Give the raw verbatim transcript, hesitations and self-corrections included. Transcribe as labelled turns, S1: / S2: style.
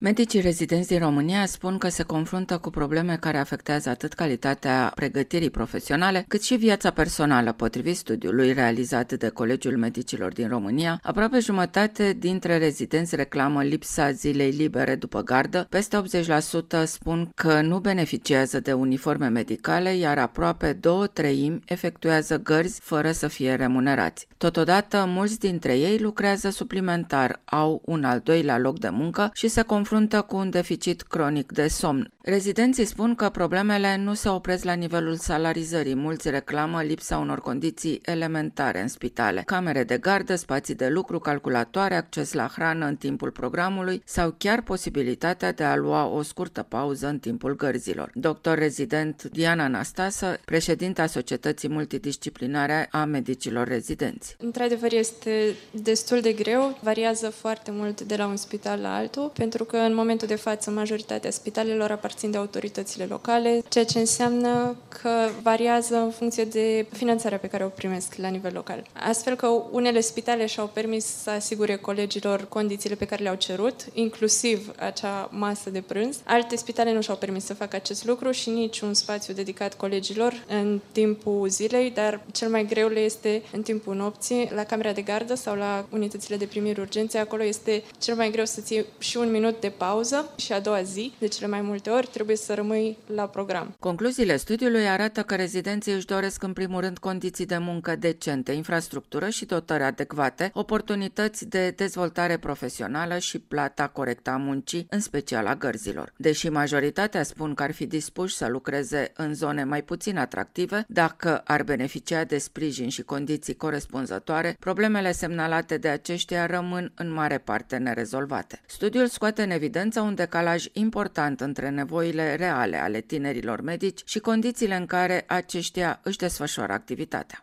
S1: Medicii rezidenți din România spun că se confruntă cu probleme care afectează atât calitatea pregătirii profesionale, cât și viața personală. Potrivit studiului realizat de Colegiul Medicilor din România, aproape jumătate dintre rezidenți reclamă lipsa zilei libere după gardă, peste optzeci la sută spun că nu beneficiază de uniforme medicale, iar aproape două treimi efectuează gărzi fără să fie remunerați. Totodată, mulți dintre ei lucrează suplimentar, au un al doilea loc de muncă și se confruntă confruntă cu un deficit cronic de somn. Rezidenții spun că problemele nu se opresc la nivelul salarizării. Mulți reclamă lipsa unor condiții elementare în spitale: camere de gardă, spații de lucru, calculatoare, acces la hrană în timpul programului sau chiar posibilitatea de a lua o scurtă pauză în timpul gărzilor. Doctor rezident Diana Anastasă, președinta Societății Multidisciplinare a Medicilor Rezidenți.
S2: Într-adevăr, este destul de greu, variază foarte mult de la un spital la altul, pentru că în momentul de față majoritatea spitalelor aparțin de autoritățile locale, ceea ce înseamnă că variază în funcție de finanțarea pe care o primesc la nivel local. Astfel că unele spitale și-au permis să asigure colegilor condițiile pe care le-au cerut, inclusiv acea masă de prânz. Alte spitale nu și-au permis să facă acest lucru și nici un spațiu dedicat colegilor în timpul zilei, dar cel mai greu le este în timpul nopții, la camera de gardă sau la unitățile de primiri urgențe. Acolo este cel mai greu să ții și un minut de pauză și a doua zi, de cele mai multe ori, trebuie să rămâi la program.
S1: Concluziile studiului arată că rezidenții își doresc în primul rând condiții de muncă decente, infrastructură și dotări adecvate, oportunități de dezvoltare profesională și plata corectă a muncii, în special a gărzilor. Deși majoritatea spun că ar fi dispuși să lucreze în zone mai puțin atractive, dacă ar beneficia de sprijin și condiții corespunzătoare, problemele semnalate de aceștia rămân în mare parte nerezolvate. Studiul scoate în evidență un decalaj important între nevoile reale ale tinerilor medici și condițiile în care aceștia își desfășoară activitatea.